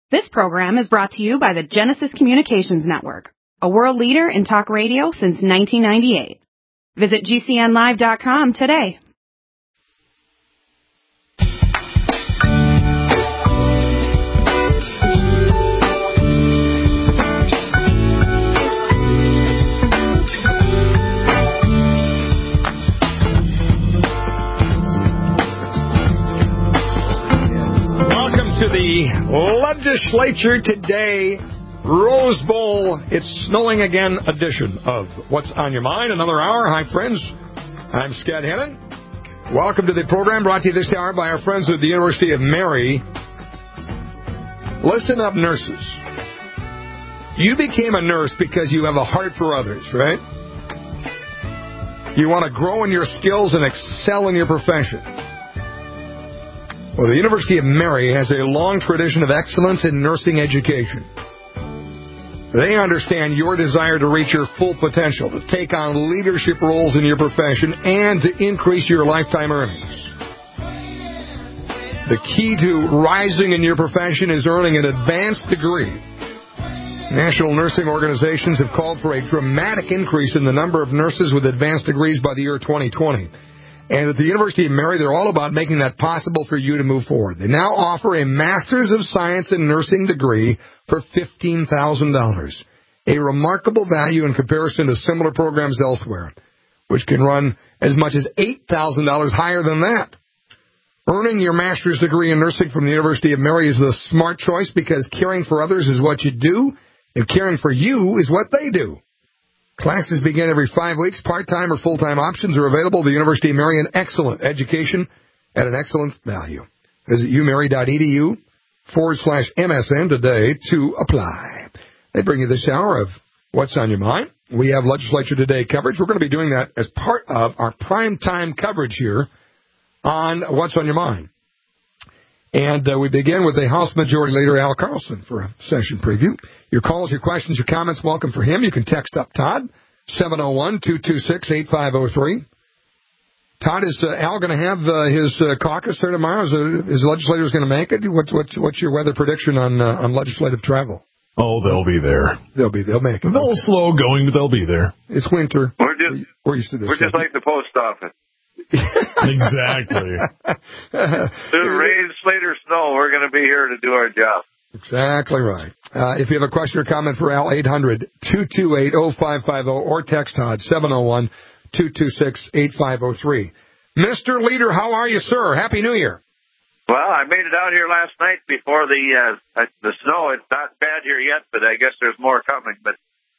This program is brought to you by the Genesis Communications Network, a world leader in talk radio since 1998. Visit GCNlive.com today. To the legislature today, Rose Bowl, it's snowing again edition of What's on Your Mind. Another hour. Hi, friends. I'm Scott Hennon. Welcome to the program brought to you this hour by our friends at the University of Mary. Listen up, nurses. You became a nurse because you have a heart for others, right? You want to grow in your skills and excel in your profession. Well, the University of Mary has a long tradition of excellence in nursing education. They understand your desire to reach your full potential, to take on leadership roles in your profession, and to increase your lifetime earnings. The key to rising in your profession is earning an advanced degree. National nursing organizations have called for a dramatic increase in the number of nurses with advanced degrees by the year 2020. And at the University of Mary, they're all about making that possible for you to move forward. They now offer a Master's of Science in Nursing degree for $15,000, a remarkable value in comparison to similar programs elsewhere, which can run as much as $8,000 higher than that. Earning your master's degree in nursing from the University of Mary is the smart choice because caring for others is what you do, and caring for you is what they do. Classes begin every 5 weeks. Part-time or full-time options are available at the University of Mary. An excellent education at an excellent value. Visit umary.edu/MSN today to apply. They bring you this hour of What's on Your Mind. We have Legislature Today coverage. We're going to be doing that as part of our prime-time coverage here on What's on Your Mind. And we begin with the House Majority Leader, Al Carlson, for a session preview. Your calls, your questions, your comments, welcome for him. You can text up Todd, 701-226-8503. Todd, is Al going to have his caucus there tomorrow? Is legislators going to make it? What's your weather prediction on legislative travel? Oh, they'll be there. They'll make it. They'll slow going, but they'll be there. It's winter. We're just like the post office. Exactly. Rain, sleet, or snow, we're going to be here to do our job. Exactly right. If you have a question or comment for Al, 800-228-0550 or text Todd, 701-226-8503. Mr. Leader, how are you, sir? Happy New Year. Well, I made it out here last night before the snow. It's not bad here yet, but I guess there's more coming. But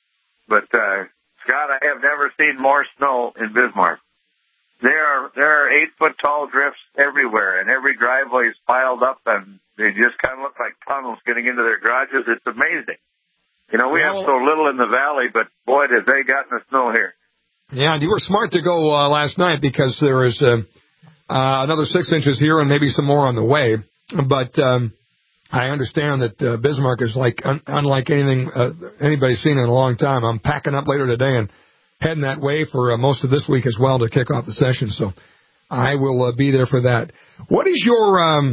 Scott, I have never seen more snow in Bismarck. There are 8-foot tall drifts everywhere, and every driveway is piled up, and they just kind of look like tunnels getting into their garages. It's amazing. You know, we have so little in the valley, but boy, did they gotten the snow here. Yeah, and you were smart to go last night because there is another 6 inches here and maybe some more on the way. But I understand that Bismarck is unlike anything anybody's seen in a long time. I'm packing up later today and heading that way for most of this week as well to kick off the session, so I will be there for that. What is your,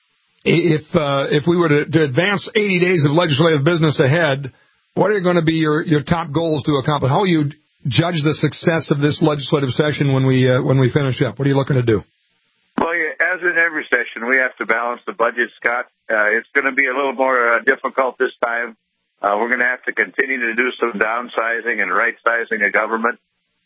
if we were to advance 80 days of legislative business ahead, what are going to be your top goals to accomplish? How will you judge the success of this legislative session when we finish up? What are you looking to do? Well, as in every session, we have to balance the budget, Scott. It's going to be a little more difficult this time. We're going to have to continue to do some downsizing and right-sizing of government,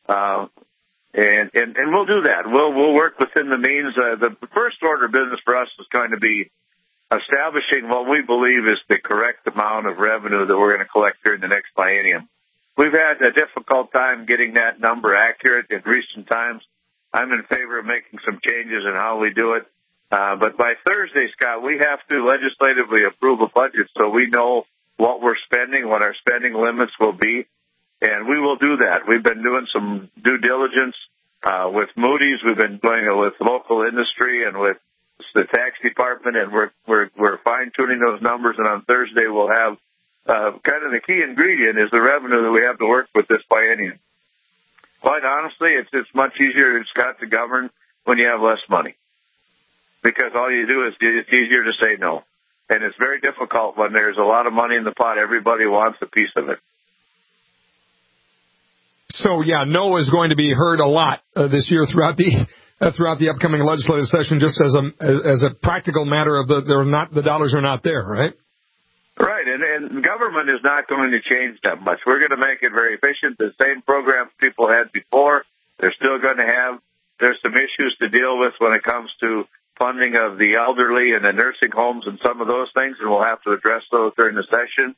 and we'll do that. We'll work within the means. The first order of business for us is going to be establishing what we believe is the correct amount of revenue that we're going to collect during the next biennium. We've had a difficult time getting that number accurate in recent times. I'm in favor of making some changes in how we do it. But by Thursday, Scott, we have to legislatively approve a budget so we know what we're spending, what our spending limits will be, and we will do that. We've been doing some due diligence with Moody's. We've been doing it with local industry and with the tax department, and we're fine-tuning those numbers, and on Thursday we'll have kind of the key ingredient is the revenue that we have to work with this biennium. Quite honestly, it's much easier, Scott, to govern when you have less money, because all you do is it's easier to say no. And it's very difficult when there's a lot of money in the pot. Everybody wants a piece of it. So, yeah, no is going to be heard a lot this year throughout the upcoming legislative session, just as a practical matter of the dollars are not there, right? Right, and government is not going to change that much. We're going to make it very efficient. The same programs people had before, they're still going to have. There's some issues to deal with when it comes to funding of the elderly and the nursing homes and some of those things, and we'll have to address those during the session.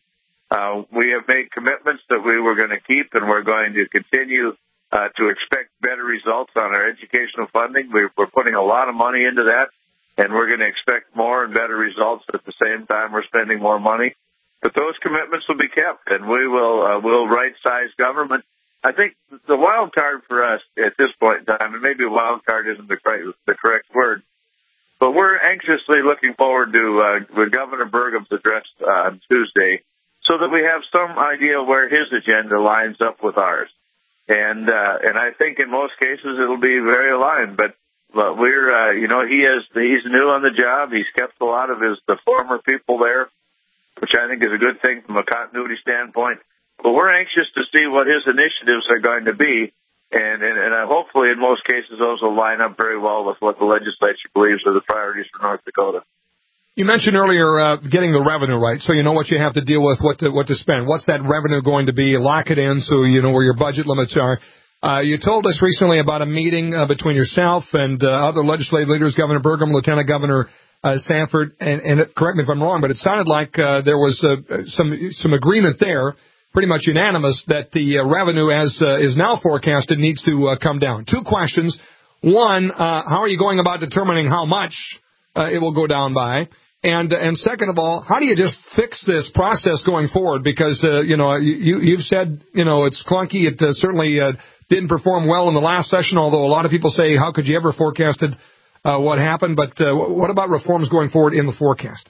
We have made commitments that we were going to keep, and we're going to continue to expect better results on our educational funding. We're putting a lot of money into that, and we're going to expect more and better results at the same time we're spending more money. But those commitments will be kept, and we'll right-size government. I think the wild card for us at this point in time, and maybe wild card isn't the correct word, but we're anxiously looking forward to Governor Burgum's address on Tuesday, so that we have some idea where his agenda lines up with ours. And I think in most cases it'll be very aligned. But we're, he's new on the job. He's kept a lot of the former people there, which I think is a good thing from a continuity standpoint. But we're anxious to see what his initiatives are going to be. And hopefully in most cases those will line up very well with what the legislature believes are the priorities for North Dakota. You mentioned earlier getting the revenue right, so you know what you have to deal with, what to spend. What's that revenue going to be? Lock it in so you know where your budget limits are. You told us recently about a meeting between yourself and other legislative leaders, Governor Burgum, Lieutenant Governor Sanford, and correct me if I'm wrong, but it sounded like there was some agreement there, pretty much unanimous, that the revenue as is now forecasted needs to come down. Two questions. One, how are you going about determining how much it will go down by? And second of all, how do you just fix this process going forward? Because, you've said, it's clunky. It certainly didn't perform well in the last session, although a lot of people say, how could you ever forecasted what happened? But what about reforms going forward in the forecast?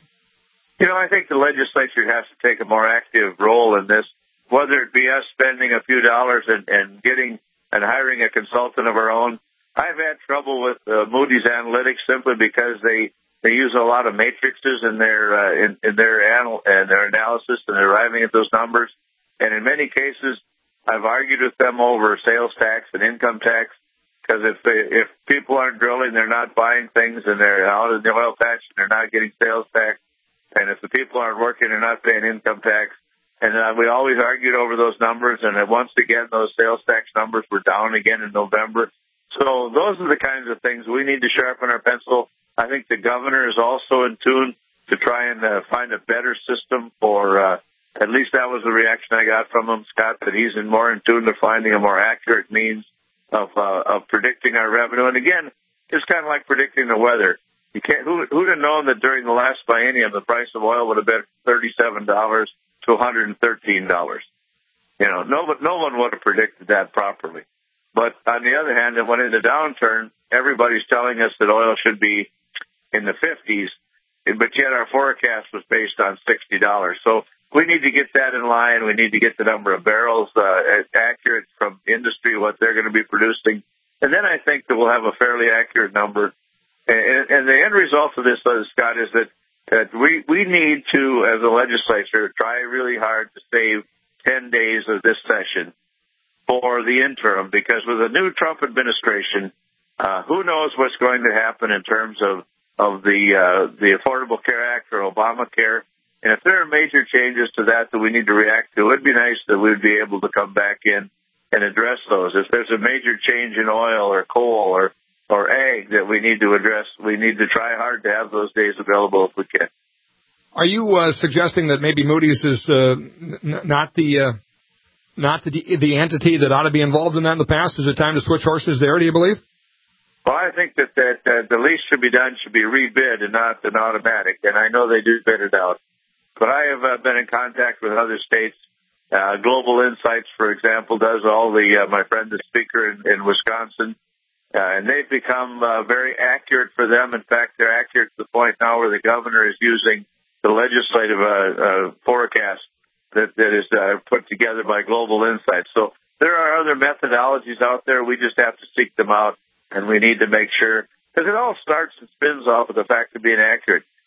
I think the legislature has to take a more active role in this, whether it be us spending a few dollars and getting and hiring a consultant of our own. I've had trouble with Moody's Analytics simply because they use a lot of matrices in their analysis and they're arriving at those numbers. And in many cases, I've argued with them over sales tax and income tax, because if people aren't drilling, they're not buying things, and they're out in the oil patch and they're not getting sales tax. And if the people aren't working, they're not paying income tax. And we always argued over those numbers. And then once again, those sales tax numbers were down again in November. So those are the kinds of things we need to sharpen our pencil. I think the governor is also in tune to try and find a better system for, at least that was the reaction I got from him, Scott, that he's more in tune to finding a more accurate means of predicting our revenue. And again, it's kind of like predicting the weather. You can't, who'd have known that during the last biennium, the price of oil would have been $37 to $113? No one would have predicted that properly. But on the other hand, when in the downturn, everybody's telling us that oil should be in the 50s, but yet our forecast was based on $60. So we need to get that in line. We need to get the number of barrels accurate from industry, what they're going to be producing. And then I think that we'll have a fairly accurate number. And the end result of this, Scott, is that we need to, as a legislature, try really hard to save 10 days of this session for the interim, because with a new Trump administration, who knows what's going to happen in terms of the Affordable Care Act or Obamacare. And if there are major changes to that we need to react to, it'd be nice that we'd be able to come back in and address those. If there's a major change in oil or coal or ag that we need to address, we need to try hard to have those days available if we can. Are you suggesting that maybe Moody's is not the entity that ought to be involved in that in the past? Is it time to switch horses there, do you believe? Well, I think that the least should be done should be rebid and not an automatic, and I know they do bid it out. But I have been in contact with other states. Global Insights, for example, does all my friend, the speaker in Wisconsin, and they've become very accurate for them. In fact, they're accurate to the point now where the governor is using the legislative forecast that is put together by Global Insights. So there are other methodologies out there. We just have to seek them out, and we need to make sure, because it all starts and spins off of the fact of being accurate.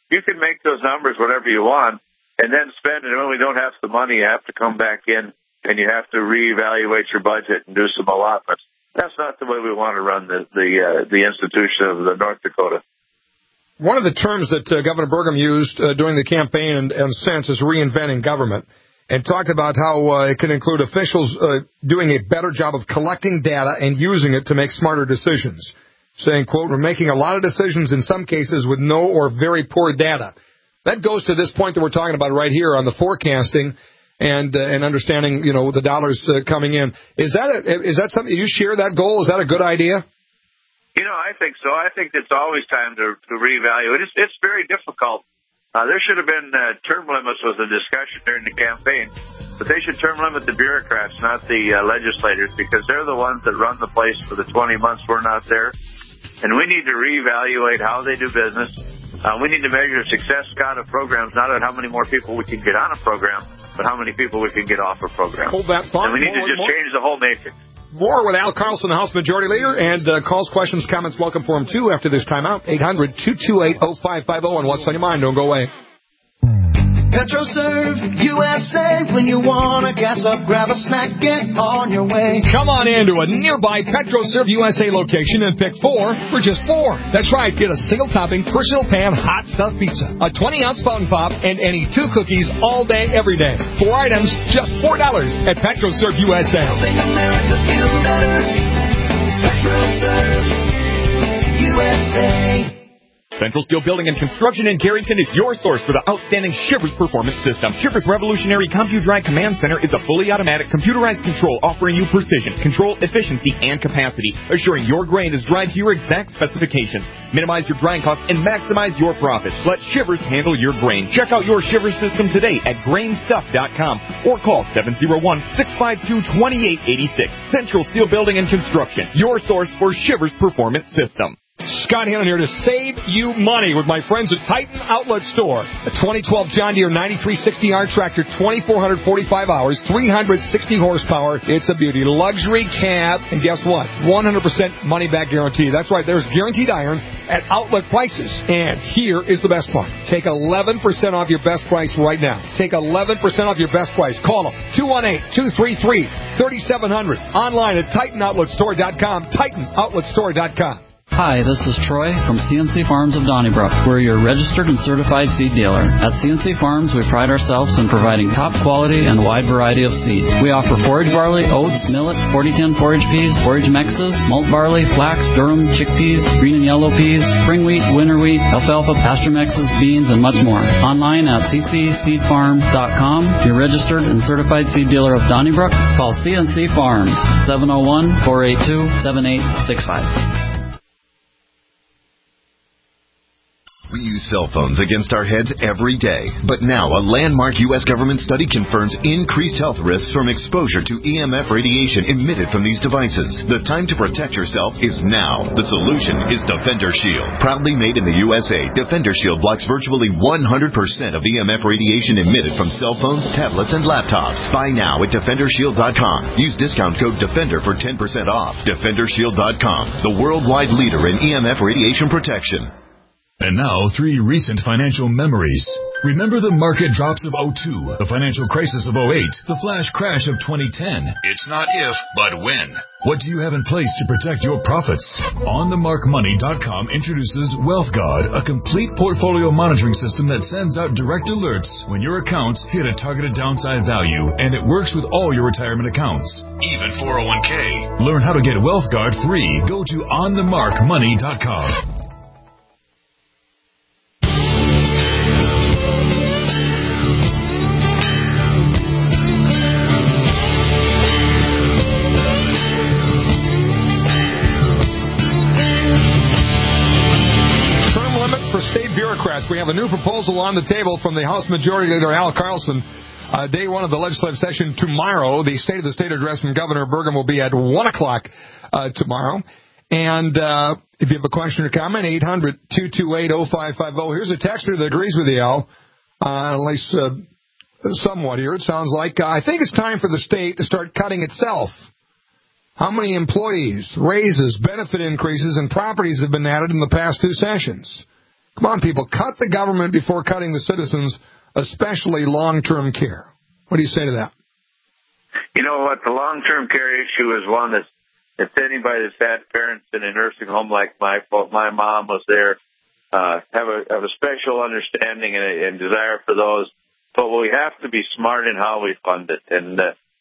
you can make those numbers whatever you want and then spend it. And when we don't have the money, you have to come back in and you have to reevaluate your budget and do some allotments. That's not the way we want to run the institution of the North Dakota. One of the terms that Governor Burgum used during the campaign and since is reinventing government, and talked about how it can include officials doing a better job of collecting data and using it to make smarter decisions, saying, quote, we're making a lot of decisions in some cases with no or very poor data. That goes to this point that we're talking about right here on the forecasting and understanding, the dollars coming in. Is that something, you share that goal? Is that a good idea? I think so. I think it's always time to reevaluate. It's very difficult. There should have been term limits was a discussion during the campaign, but they should term limit the bureaucrats, not the legislators, because they're the ones that run the place for the 20 months we're not there. And we need to reevaluate how they do business. We need to measure success, Scott, of programs, not on how many more people we can get on a program, but how many people we can get off a program. Hold that thought. And we need to just change the whole nation. More with Al Carlson, the House Majority Leader, and calls, questions, comments, welcome for him, too, after this timeout. 800-228-0550, and what's on your mind? Don't go away. PetroServe USA. When you want to gas up, grab a snack, get on your way. Come on into a nearby PetroServe USA location and pick 4 for just $4. That's right. Get a single-topping, personal pan, hot stuffed pizza, a 20-ounce fountain pop, and any 2 cookies all day, every day. 4 items, just $4 at PetroServe USA. Helping America feel better. PetroServe USA. Central Steel Building and Construction in Carrington is your source for the outstanding Shivers Performance System. Shivers Revolutionary CompuDry Command Center is a fully automatic computerized control offering you precision, control, efficiency, and capacity, assuring your grain is dried to your exact specifications. Minimize your drying costs and maximize your profits. Let Shivers handle your grain. Check out your Shivers system today at grainstuff.com or call 701-652-2886. Central Steel Building and Construction, your source for Shivers Performance System. Scott Hannon here to save you money with my friends at Titan Outlet Store. A 2012 John Deere 9360R tractor, 2,445 hours, 360 horsepower. It's a beauty. Luxury cab. And guess what? 100% money-back guarantee. That's right. There's guaranteed iron at outlet prices. And here is the best part. Take 11% off your best price right now. Take 11% off your best price. Call them. 218-233-3700. Online at TitanOutletStore.com. TitanOutletStore.com. Hi, this is Troy from CNC Farms of Donnybrook. We're your registered and certified seed dealer. At CNC Farms, we pride ourselves in providing top quality and wide variety of seed. We offer forage barley, oats, millet, 4010 forage peas, forage mixes, malt barley, flax, durum, chickpeas, green and yellow peas, spring wheat, winter wheat, alfalfa, pasture mixes, beans, and much more. Online at ccseedfarm.com. Your registered and certified seed dealer of Donnybrook. Call CNC Farms, 701-482-7865. We use cell phones against our heads every day. But now a landmark U.S. government study confirms increased health risks from exposure to EMF radiation emitted from these devices. The time to protect yourself is now. The solution is Defender Shield. Proudly made in the USA, Defender Shield blocks virtually 100% of EMF radiation emitted from cell phones, tablets, and laptops. Buy now at DefenderShield.com. Use discount code DEFENDER for 10% off. DefenderShield.com, the worldwide leader in EMF radiation protection. And now, 3 recent financial memories. Remember the market drops of 2002, the financial crisis of 2008, the flash crash of 2010. It's not if, but when. What do you have in place to protect your profits? OnTheMarkMoney.com introduces WealthGuard, a complete portfolio monitoring system that sends out direct alerts when your accounts hit a targeted downside value, and it works with all your retirement accounts, even 401k. Learn how to get WealthGuard free. Go to OnTheMarkMoney.com. For state bureaucrats, we have a new proposal on the table from the House Majority Leader Al Carlson. Day one of the legislative session tomorrow. The State of the State address from Governor Burgum will be at 1 o'clock tomorrow. And if you have a question or comment, 800-228-0550. Here's a texter that agrees with you, Al, at least somewhat here. It sounds like I think it's time for the state to start cutting itself. How many employees, raises, benefit increases, and properties have been added in the past 2 sessions? Come on, people, cut the government before cutting the citizens, especially long-term care. What do you say to that? You know what? The long-term care issue is one that if anybody that's had parents in a nursing home like my mom was there, have a special understanding and desire for those. But we have to be smart in how we fund it. And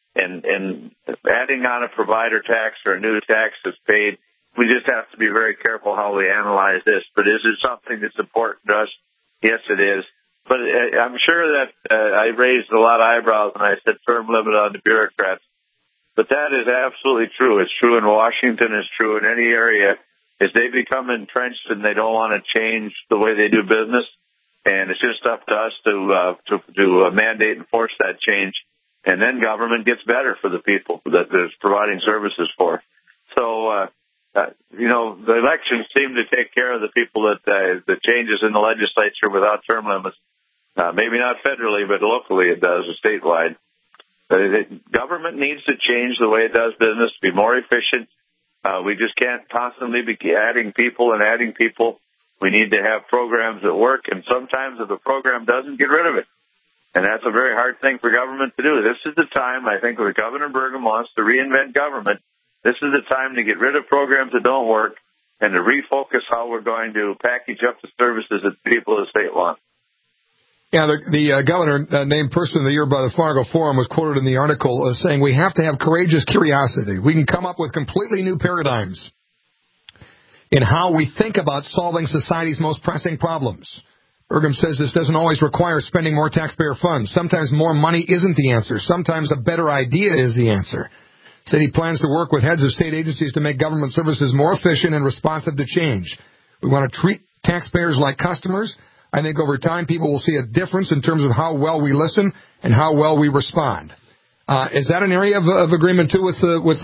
adding on a provider tax or a new tax that's paid, we just have to be very careful how we analyze this. But is it something that's important to us? Yes, it is. But I'm sure that I raised a lot of eyebrows when I said term limit on the bureaucrats. But that is absolutely true. It's true in Washington. It's true in any area. As they become entrenched and they don't want to change the way they do business, and it's just up to us to mandate and force that change. And then government gets better for the people that it's providing services for. So, the elections seem to take care of the people that the changes in the legislature without term limits. Maybe not federally, but locally it does, statewide. Government needs to change the way it does business, be more efficient. We just can't constantly be adding people. We need to have programs that work, and sometimes if a program doesn't, get rid of it. And that's a very hard thing for government to do. This is the time, I think, where Governor Burgum wants to reinvent government. This is the time to get rid of programs that don't work and to refocus how we're going to package up the services that the people of the state want. Yeah, the governor named Person of the Year by the Fargo Forum was quoted in the article as saying, we have to have courageous curiosity. We can come up with completely new paradigms in how we think about solving society's most pressing problems. Burgum says this doesn't always require spending more taxpayer funds. Sometimes more money isn't the answer. Sometimes a better idea is the answer. Said he plans to work with heads of state agencies to make government services more efficient and responsive to change. We want to treat taxpayers like customers. I think over time people will see a difference in terms of how well we listen and how well we respond. Is that an area of agreement too with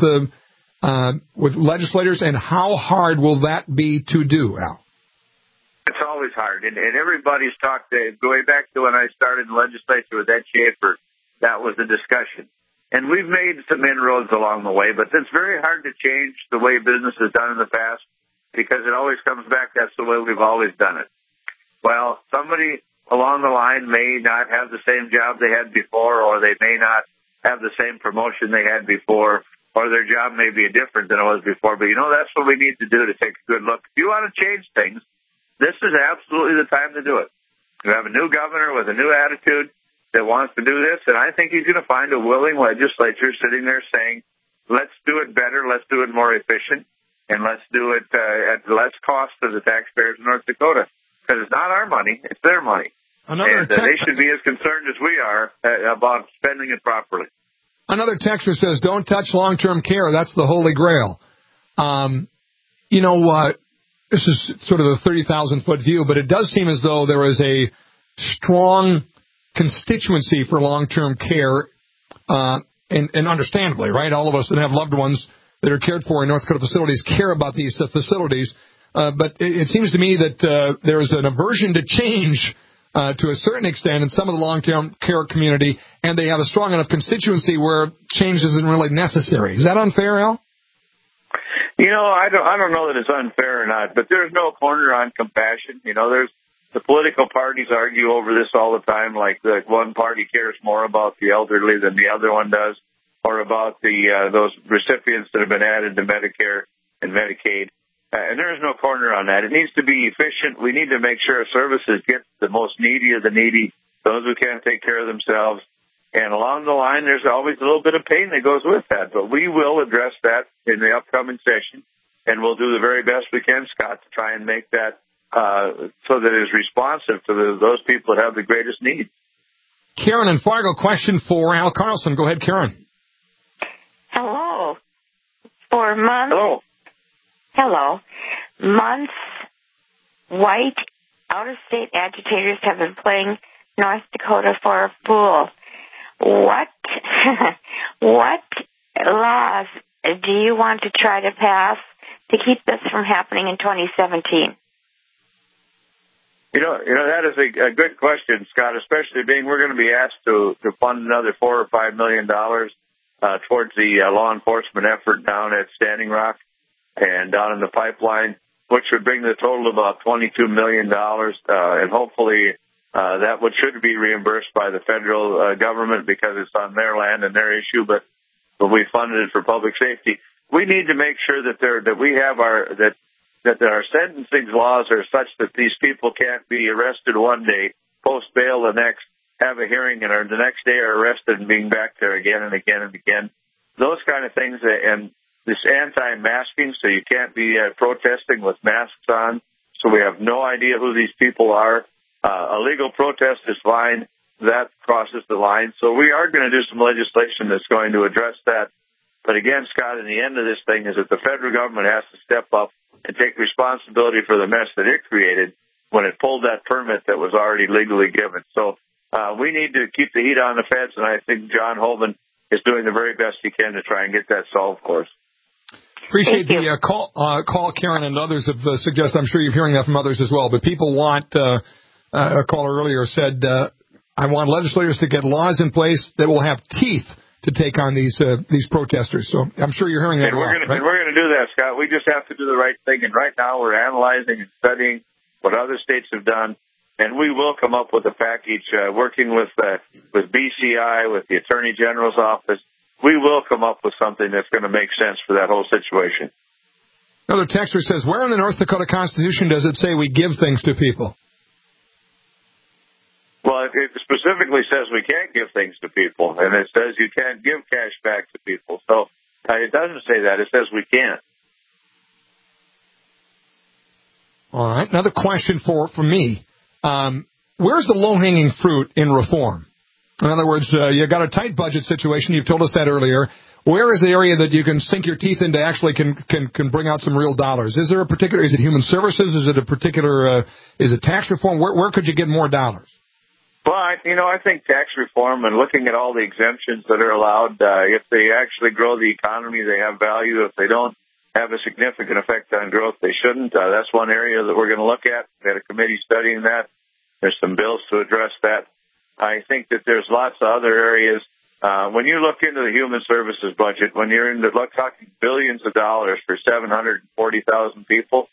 legislators, and how hard will that be to do, Al? It's always hard, and everybody's talked going back to when I started in the legislature with Ed Schaefer. That was the discussion. And we've made some inroads along the way, but it's very hard to change the way business is done in the past because it always comes back, that's the way we've always done it. Well, somebody along the line may not have the same job they had before, or they may not have the same promotion they had before, or their job may be different than it was before. But, that's what we need to do to take a good look. If you want to change things, this is absolutely the time to do it. You have a new governor with a new attitude that wants to do this, and I think he's going to find a willing legislature sitting there saying, let's do it better, let's do it more efficient, and let's do it at less cost to the taxpayers in North Dakota. Because it's not our money, it's their money. They should be as concerned as we are about spending it properly. Another texter says, don't touch long-term care. That's the holy grail. This is sort of a 30,000-foot view, but it does seem as though there is a strong constituency for long-term care, and understandably, right? All of us that have loved ones that are cared for in North Dakota facilities care about these facilities. But it seems to me that there is an aversion to change to a certain extent in some of the long-term care community, and they have a strong enough constituency where change isn't really necessary. Is that unfair, Al? I don't know that it's unfair or not, but there's no corner on compassion. There's the political parties argue over this all the time, like one party cares more about the elderly than the other one does, or about those recipients that have been added to Medicare and Medicaid. And there is no corner on that. It needs to be efficient. We need to make sure our services get the most needy of the needy, those who can't take care of themselves. And along the line, there's always a little bit of pain that goes with that. But we will address that in the upcoming session, and we'll do the very best we can, Scott, to try and make that so that it is responsive to those people that have the greatest need. Karen in Fargo, question for Al Carlson. Go ahead, Karen. Hello. For months. Hello. Hello. Months, white, out-of-state agitators have been playing North Dakota for a fool. What laws do you want to try to pass to keep this from happening in 2017? That is a good question, Scott, especially being we're going to be asked to fund another $4 or $5 million towards the law enforcement effort down at Standing Rock and down in the pipeline. which would bring the total to about $22 million, and hopefully that should be reimbursed by the federal government because it's on their land and their issue, but we funded it for public safety. We need to make sure that our sentencing laws are such that these people can't be arrested one day, post bail the next, have a hearing, and the next day are arrested and being back there again and again and again. Those kind of things, and this anti-masking, so you can't be protesting with masks on, so we have no idea who these people are. A legal protest is fine. That crosses the line. So we are going to do some legislation that's going to address that. But again, Scott, in the end of this thing is that the federal government has to step up and take responsibility for the mess that it created when it pulled that permit that was already legally given. So we need to keep the heat on the feds, and I think John Holman is doing the very best he can to try and get that solved for us. Appreciate the call, Karen, and others have suggested. I'm sure you're hearing that from others as well. But people want, a caller earlier said, I want legislators to get laws in place that will have teeth to take on these protesters. So I'm sure you're hearing that. And we're going to do that, Scott. We just have to do the right thing. And right now we're analyzing and studying what other states have done. And we will come up with a package, working with BCI, with the Attorney General's office. We will come up with something that's going to make sense for that whole situation. Another texter says, where in the North Dakota Constitution does it say we give things to people? Well, it specifically says we can't give things to people, and it says you can't give cash back to people. So it doesn't say that. It says we can't. All right. Another question for me. Where's the low-hanging fruit in reform? In other words, you've got a tight budget situation. You've told us that earlier. Where is the area that you can sink your teeth into actually can bring out some real dollars? Is there a particular, is it human services? Is it a particular, is it tax reform? Where could you get more dollars? Well, I think tax reform and looking at all the exemptions that are allowed, if they actually grow the economy, they have value. If they don't have a significant effect on growth, they shouldn't. That's one area that we're going to look at. We had a committee studying that. There's some bills to address that. I think that there's lots of other areas. When you look into the human services budget, when you're talking billions of dollars for 740,000 people,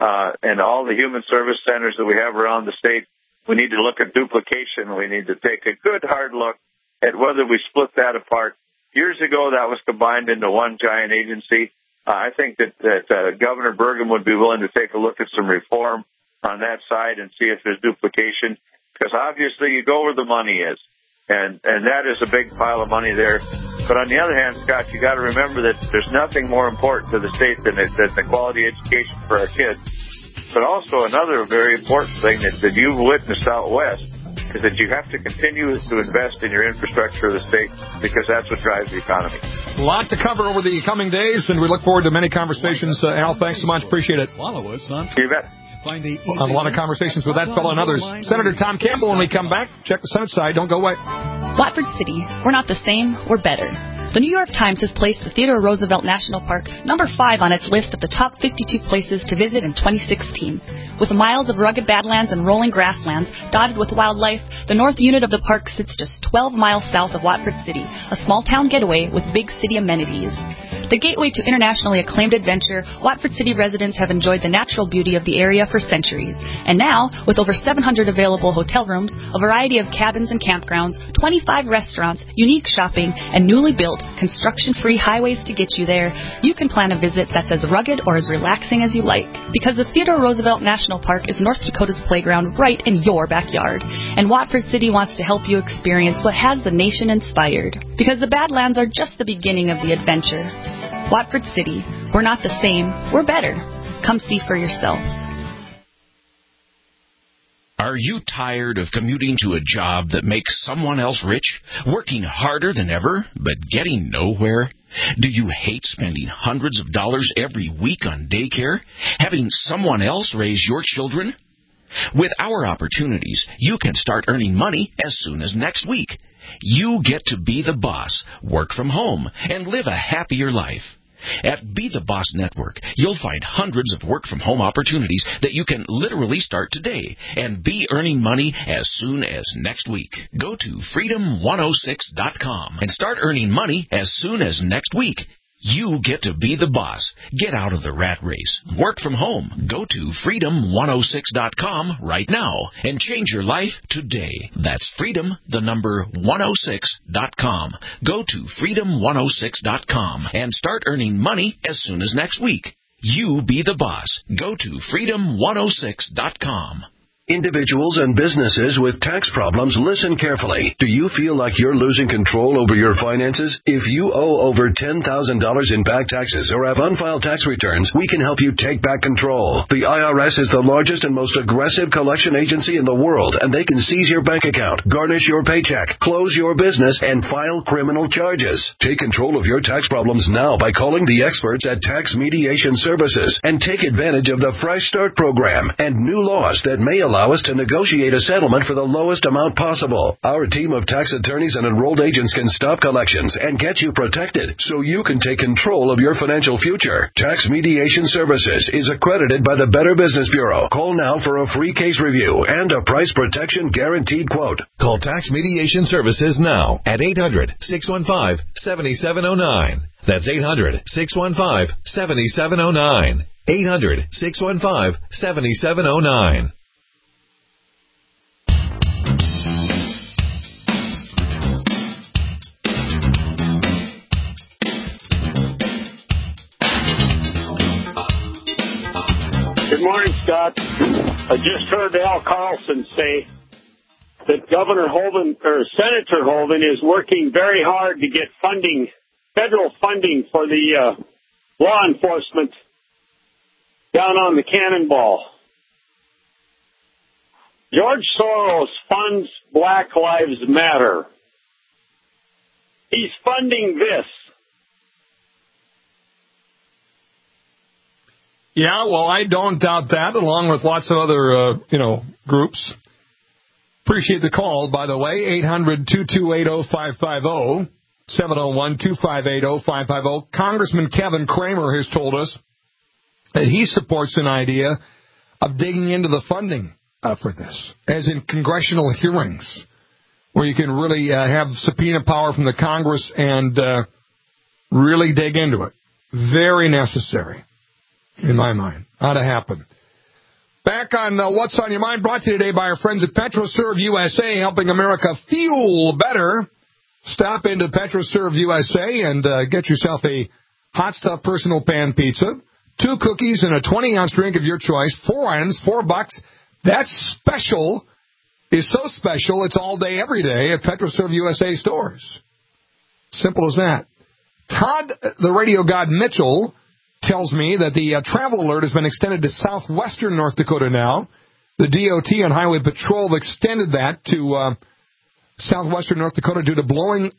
and all the human service centers that we have around the state, we need to look at duplication. We need to take a good hard look at whether we split that apart. Years ago, that was combined into one giant agency. I think that Governor Burgum would be willing to take a look at some reform on that side and see if there's duplication, because obviously you go where the money is, and that is a big pile of money there. But on the other hand, Scott, you got to remember that there's nothing more important to the state than the quality education for our kids. But also another very important thing that you've witnessed out west is that you have to continue to invest in your infrastructure of the state, because that's what drives the economy. A lot to cover over the coming days, and we look forward to many conversations. Al, thanks so much. Appreciate it. Follow us on. You bet. We'll have a lot of conversations with that fellow and others. Senator Tom Campbell, when we come back, check the Senate side. Don't go away. Watford City. We're not the same. We're better. The New York Times has placed the Theodore Roosevelt National Park number 5 on its list of the top 52 places to visit in 2016. With miles of rugged badlands and rolling grasslands dotted with wildlife, the north unit of the park sits just 12 miles south of Watford City, a small-town getaway with big city amenities. The gateway to internationally acclaimed adventure, Watford City residents have enjoyed the natural beauty of the area for centuries. And now, with over 700 available hotel rooms, a variety of cabins and campgrounds, 25 restaurants, unique shopping, and newly built, construction-free highways to get you there, you can plan a visit that's as rugged or as relaxing as you like. Because the Theodore Roosevelt National Park is North Dakota's playground right in your backyard. And Watford City wants to help you experience what has the nation inspired. Because the Badlands are just the beginning of the adventure. Watford City. We're not the same. We're better. Come see for yourself. Are you tired of commuting to a job that makes someone else rich, working harder than ever, but getting nowhere? Do you hate spending hundreds of dollars every week on daycare, having someone else raise your children? With our opportunities, you can start earning money as soon as next week. You get to be the boss, work from home, and live a happier life. At Be the Boss Network, you'll find hundreds of work-from-home opportunities that you can literally start today and be earning money as soon as next week. Go to freedom106.com and start earning money as soon as next week. You get to be the boss. Get out of the rat race. Work from home. Go to freedom106.com right now and change your life today. That's freedom106.com. Go to freedom106.com and start earning money as soon as next week. You be the boss. Go to freedom106.com. Individuals and businesses with tax problems, listen carefully. Do you feel like you're losing control over your finances? If you owe over $10,000 in back taxes or have unfiled tax returns, we can help you take back control. The IRS is the largest and most aggressive collection agency in the world, and they can seize your bank account, garnish your paycheck, close your business, and file criminal charges. Take control of your tax problems now by calling the experts at Tax Mediation Services and take advantage of the Fresh Start program and new laws that may allow us to negotiate a settlement for the lowest amount possible. Our team of tax attorneys and enrolled agents can stop collections and get you protected so you can take control of your financial future. Tax Mediation Services is accredited by the Better Business Bureau. Call now for a free case review and a price protection guaranteed quote. Call Tax Mediation Services now at 800-615-7709. That's 800-615-7709. 800-615-7709. Good morning, Scott. I just heard Al Carlson say that Governor Hoeven, or Senator Hoeven, is working very hard to get funding, federal funding for the law enforcement down on the Cannonball. George Soros funds Black Lives Matter. He's funding this. Yeah, well, I don't doubt that, along with lots of other, groups. Appreciate the call, by the way, 800-228-0550, 701-258-0550. Congressman Kevin Cramer has told us that he supports an idea of digging into the funding for this, as in congressional hearings, where you can really have subpoena power from the Congress and really dig into it. Very necessary. In my mind, ought to happen. Back on What's on Your Mind, brought to you today by our friends at PetroServe USA, helping America fuel better. Stop into PetroServe USA and get yourself a hot stuff personal pan pizza, 2 cookies, and a 20-ounce drink of your choice. 4 items, $4. That special is so special, it's all day, every day at PetroServe USA stores. Simple as that. Todd, the radio god Mitchell, tells me that the travel alert has been extended to southwestern North Dakota now. The DOT and Highway Patrol have extended that to southwestern North Dakota due to blowing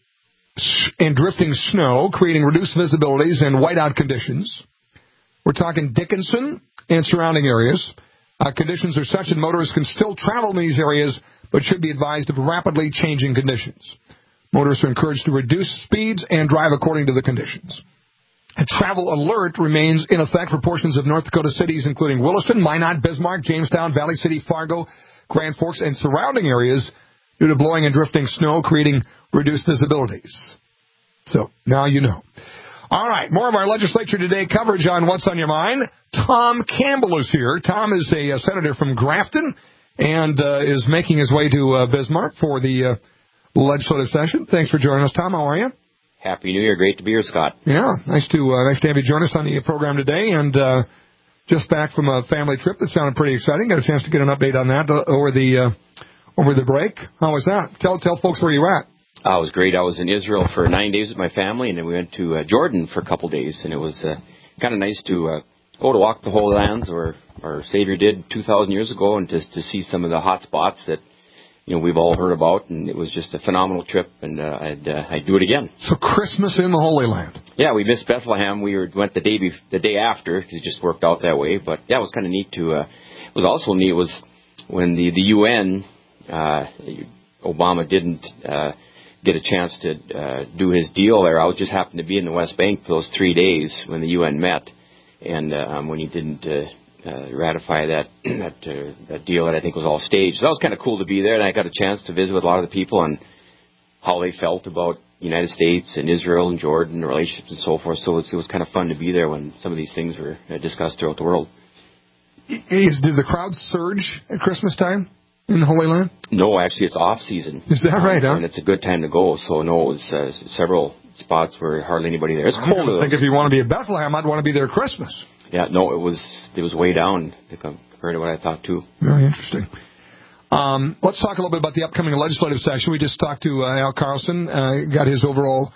and drifting snow, creating reduced visibilities and whiteout conditions. We're talking Dickinson and surrounding areas. Conditions are such that motorists can still travel in these areas, but should be advised of rapidly changing conditions. Motorists are encouraged to reduce speeds and drive according to the conditions. A travel alert remains in effect for portions of North Dakota cities, including Williston, Minot, Bismarck, Jamestown, Valley City, Fargo, Grand Forks, and surrounding areas due to blowing and drifting snow, creating reduced visibilities. So, now you know. All right, more of our legislature today coverage on What's on Your Mind. Tom Campbell is here. Tom is a senator from Grafton and is making his way to Bismarck for the legislative session. Thanks for joining us, Tom. How are you? Happy New Year. Great to be here, Scott. Yeah, nice to have you join us on the program today. And just back from a family trip that sounded pretty exciting. Got a chance to get an update on that over the break. How was that? Tell folks where you were at. It was great. I was in Israel for 9 days with my family, and then we went to Jordan for a couple days. And it was kind of nice to go to walk the Holy Lands, where our Savior did 2,000 years ago, and just to see some of the hot spots that we've all heard about, and it was just a phenomenal trip, and I'd do it again. So Christmas in the Holy Land. Yeah, we missed Bethlehem. We went the day after, because it just worked out that way. But yeah, it was kind of neat to. It was also neat was when the UN, Obama didn't get a chance to do his deal there. I just happened to be in the West Bank for those 3 days when the UN met, and when he didn't. Ratify that deal that I think was all staged. So that was kind of cool to be there, and I got a chance to visit with a lot of the people, and how they felt about the United States and Israel and Jordan, relationships and so forth. So it was kind of fun to be there when some of these things were discussed throughout the world. Did the crowd surge at Christmas time in the Holy Land? No, actually, it's off season. Is that right, huh? And it's a good time to go. So, no, it was several spots where hardly anybody there. It's cold. I think if you want to be at Bethlehem, I'd want to be there at Christmas. Yeah, no, it was way down compared to what I thought, too. Very interesting. Let's talk a little bit about the upcoming legislative session. We just talked to Al Carlson, got his overall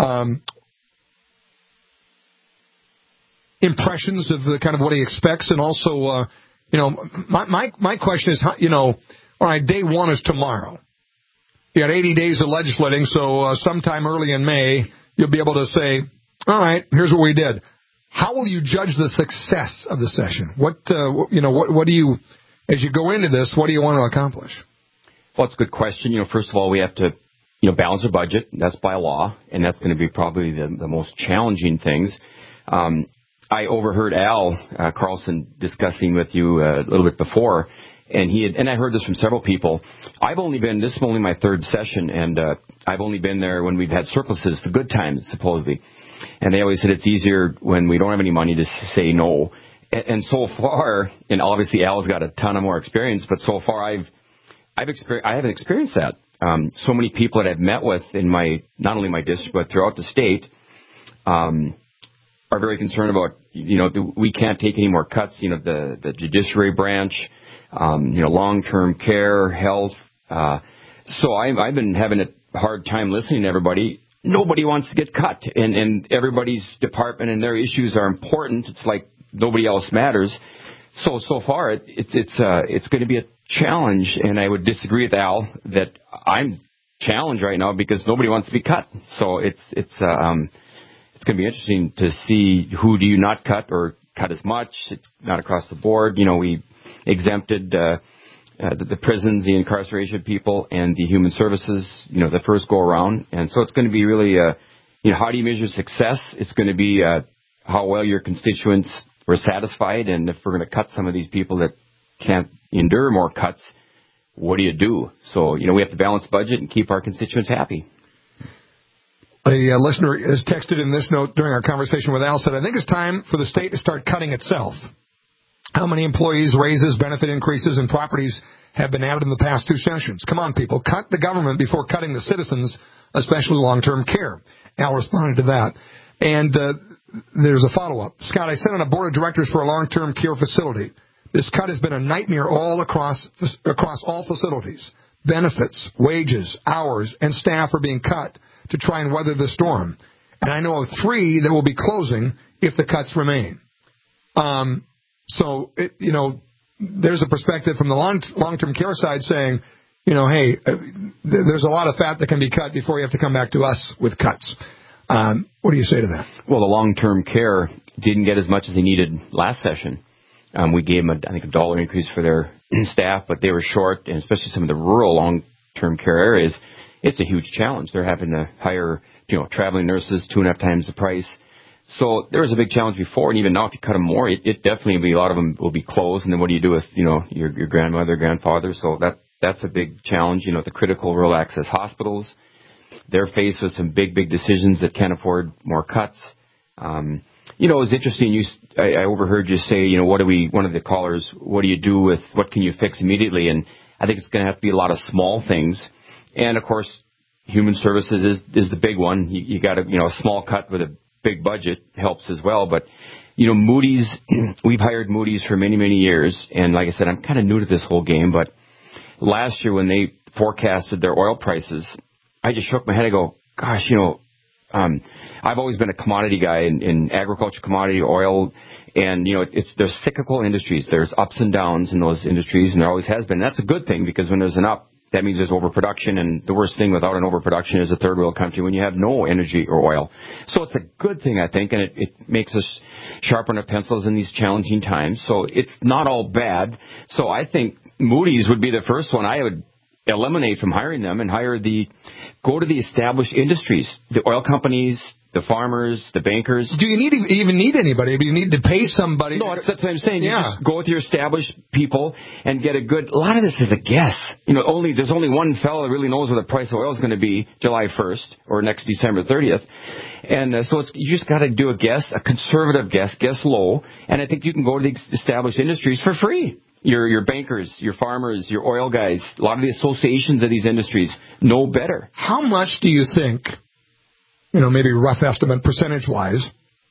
impressions of the kind of what he expects, and also, my question is, all right, day one is tomorrow. You got 80 days of legislating, so sometime early in May, you'll be able to say, all right, here's what we did. How will you judge the success of the session? What do you, as you go into this, what do you want to accomplish? Well, it's a good question. First of all, we have to, balance our budget. That's by law, and that's going to be probably the most challenging things. I overheard Al Carlson discussing with you a little bit before, and I heard this from several people. This is only my third session, and I've only been there when we've had surpluses, the good times, supposedly. And they always said it's easier when we don't have any money to say no. And so far, and obviously Al's got a ton of more experience, but so far I haven't experienced that. So many people that I've met with in not only my district, but throughout the state, are very concerned about, we can't take any more cuts, the judiciary branch, long-term care, health. So I've been having a hard time listening to everybody. Nobody wants to get cut, and everybody's department and their issues are important. It's like nobody else matters. So far, it's going to be a challenge, and I would disagree with Al that I'm challenged right now because nobody wants to be cut. So it's going to be interesting to see who do you not cut or cut as much. It's not across the board. We exempted the prisons, the incarceration people, and the human services, the first go around. And so it's going to be really, how do you measure success? It's going to be how well your constituents were satisfied. And if we're going to cut some of these people that can't endure more cuts, what do you do? So, we have to balance budget and keep our constituents happy. A listener has texted in this note during our conversation with Al, said, I think it's time for the state to start cutting itself. How many employees' raises, benefit increases, and properties have been added in the past two sessions? Come on, people. Cut the government before cutting the citizens, especially long-term care. Al responded to that. And there's a follow-up. Scott, I sit on a board of directors for a long-term care facility. This cut has been a nightmare all across all facilities. Benefits, wages, hours, and staff are being cut to try and weather the storm. And I know of 3 that will be closing if the cuts remain. So, there's a perspective from the long-term care side saying, hey, there's a lot of fat that can be cut before you have to come back to us with cuts. What do you say to that? Well, the long-term care didn't get as much as they needed last session. We gave them, I think, a $1 increase for their staff, but they were short, and especially some of the rural long-term care areas, it's a huge challenge. They're having to hire, traveling nurses 2.5 times the price. So there was a big challenge before, and even now, if you cut them more, it definitely will be, a lot of them will be closed. And then what do you do with, your grandmother, grandfather? So that's a big challenge. The critical rural access hospitals, they're faced with some big decisions that can't afford more cuts. It was interesting. I overheard you say, one of the callers, what do you do with, what can you fix immediately? And I think it's going to have to be a lot of small things. And of course, human services is the big one. You got a small cut with a big budget helps as well. But, Moody's, we've hired Moody's for many, many years. And like I said, I'm kind of new to this whole game. But last year when they forecasted their oil prices, I just shook my head. I go, gosh, I've always been a commodity guy in agriculture, commodity, oil. And, there's cyclical industries. There's ups and downs in those industries, and there always has been. That's a good thing because when there's an up, that means there's overproduction, and the worst thing without an overproduction is a third world country when you have no energy or oil. So it's a good thing, I think, and it makes us sharpen our pencils in these challenging times. So it's not all bad. So I think Moody's would be the first one I would eliminate from hiring them and go to the established industries, the oil companies, the farmers, the bankers. Do you even need anybody? You need to pay somebody. No, that's what I'm saying. Yeah. You just go with your established people and get a good. A lot of this is a guess. There's only one fellow that really knows what the price of oil is going to be July 1st or next December 30th, and so you just got to do a guess, a conservative guess low, and I think you can go to the established industries for free. Your bankers, your farmers, your oil guys, a lot of the associations of these industries know better. How much do you think, maybe rough estimate percentage-wise,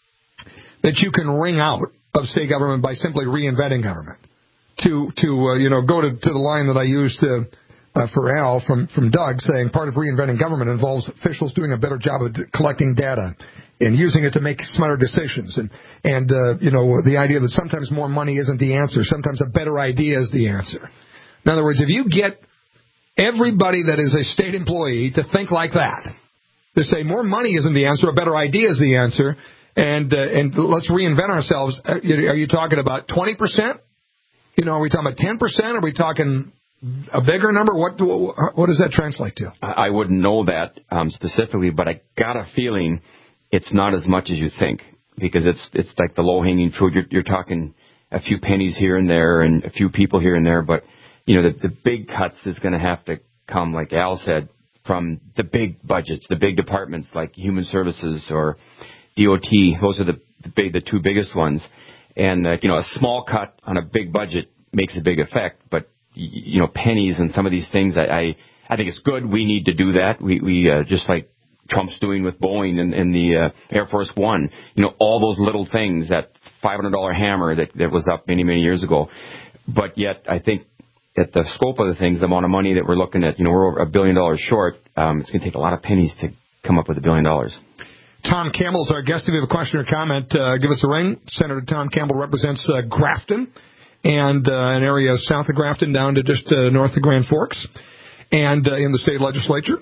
that you can wring out of state government by simply reinventing government? To go to the line that I used for Al from Doug, saying part of reinventing government involves officials doing a better job of collecting data and using it to make smarter decisions. And the idea that sometimes more money isn't the answer. Sometimes a better idea is the answer. In other words, if you get everybody that is a state employee to think like that, to say more money isn't the answer, a better idea is the answer, and let's reinvent ourselves. Are you talking about 20%? Are we talking about 10%? Are we talking a bigger number? What does that translate to? I wouldn't know that specifically, but I got a feeling it's not as much as you think, because it's like the low-hanging fruit. You're talking a few pennies here and there and a few people here and there, but the big cuts is going to have to come, like Al said, from the big budgets, the big departments like Human Services or DOT. Those are the two biggest ones. And a small cut on a big budget makes a big effect, but pennies and some of these things, I think it's good. We need to do that. We just like Trump's doing with Boeing and the Air Force One. All those little things, that $500 hammer that was up many, many years ago. But yet, I think at the scope of the things, the amount of money that we're looking at, we're over $1 billion short. It's going to take a lot of pennies to come up with $1 billion. Tom Campbell's our guest. If you have a question or comment, give us a ring. Senator Tom Campbell represents Grafton and an area south of Grafton down to just north of Grand Forks. And in the state legislature,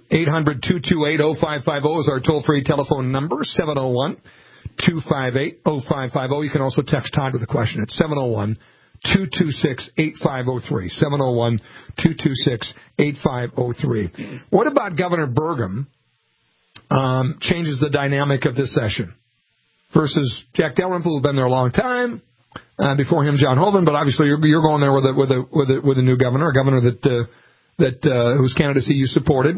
800-228-0550 is our toll-free telephone number, 701-258-0550. You can also text Todd with a question at 701-226-8503, 701-226-8503. What about Governor Burgum changes the dynamic of this session versus Jack Dalrymple, who's been there a long time, before him, John Hoeven, but obviously you're going there with a new governor, a governor that whose candidacy you supported.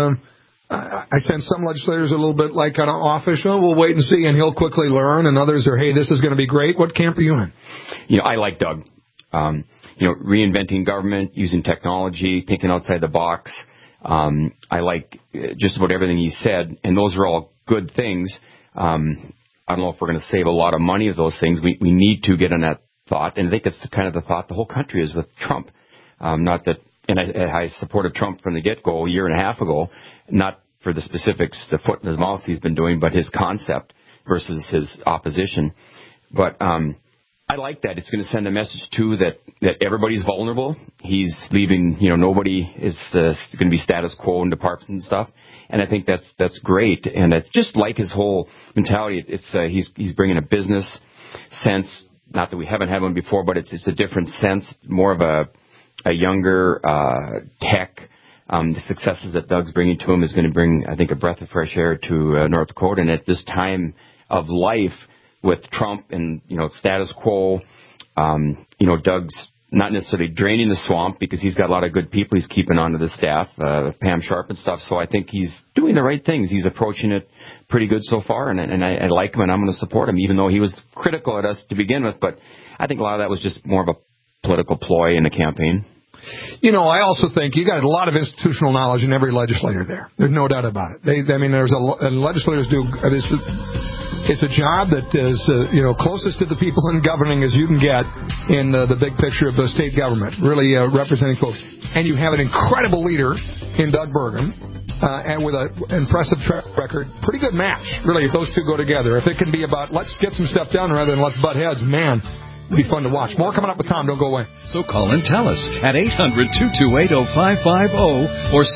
I sense some legislators are a little bit like kind of offish. Oh, we'll wait and see, and he'll quickly learn. And others are, hey, this is going to be great. What camp are you in? I like Doug. Reinventing government, using technology, thinking outside the box. I like just about everything he said, and those are all good things. I don't know if we're going to save a lot of money of those things. We need to get on that thought, and I think it's kind of the thought the whole country is with Trump. Not that. And I supported Trump from the get-go a year and a half ago, not for the specifics, the foot in his mouth he's been doing, but his concept versus his opposition. But I like that. It's going to send a message, too, that everybody's vulnerable. He's leaving, nobody is going to be status quo in departments and stuff. And I think that's great. And it's just like his whole mentality. He's bringing a business sense, not that we haven't had one before, but it's a different sense, more of a younger tech. The successes that Doug's bringing to him is going to bring, I think, a breath of fresh air to North Dakota. And at this time of life with Trump and, status quo, Doug's not necessarily draining the swamp because he's got a lot of good people he's keeping onto the staff, Pam Sharp and stuff. So I think he's doing the right things. He's approaching it pretty good so far, and I like him, and I'm going to support him, even though he was critical at us to begin with. But I think a lot of that was just more of a political ploy in the campaign. I also think you got a lot of institutional knowledge in every legislator there. There's no doubt about it. Legislators do. It's a job that is, closest to the people in governing as you can get in the big picture of the state government, really representing folks. And you have an incredible leader in Doug Burgum, and with an impressive track record. Pretty good match, really, if those two go together. If it can be about let's get some stuff done rather than let's butt heads, man. It'd be fun to watch. More coming up with Tom. Don't go away. So call and tell us at 800-228-0550 or